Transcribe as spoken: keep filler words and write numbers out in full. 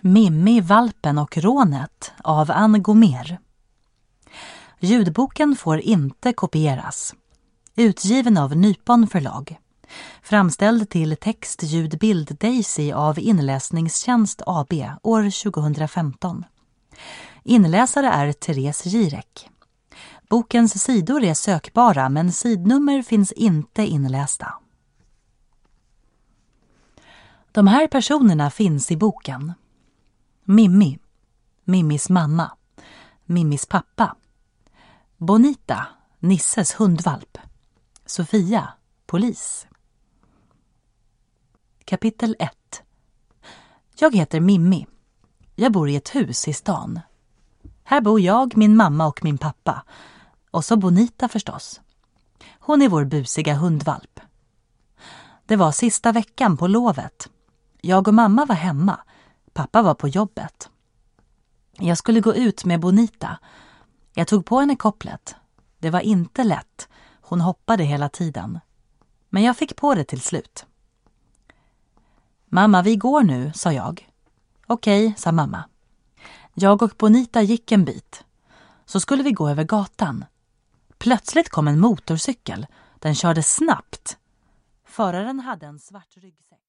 Mimmi, valpen och rånet av Anne Gomér. Ljudboken får inte kopieras. Utgiven av Nypon förlag. Framställd till text, ljud, bild Daisy av Inläsningstjänst A B år tjugohundrafemton. Inläsare är Therese Girek. Bokens sidor är sökbara men sidnummer finns inte inlästa. De här personerna finns i boken. Mimmi, Mimmis mamma, Mimmis pappa. Bonita, Nisses hundvalp. Sofia, polis. Kapitel ett. Jag heter Mimmi. Jag bor i ett hus i stan. Här bor jag, min mamma och min pappa. Och så Bonita förstås. Hon är vår busiga hundvalp. Det var sista veckan på lovet. Jag och mamma var hemma. Pappa var på jobbet. Jag skulle gå ut med Bonita. Jag tog på henne kopplet. Det var inte lätt. Hon hoppade hela tiden. Men jag fick på det till slut. Mamma, vi går nu, sa jag. Okej, sa mamma. Jag och Bonita gick en bit. Så skulle vi gå över gatan. Plötsligt kom en motorcykel. Den körde snabbt. Föraren hade en svart ryggsäck.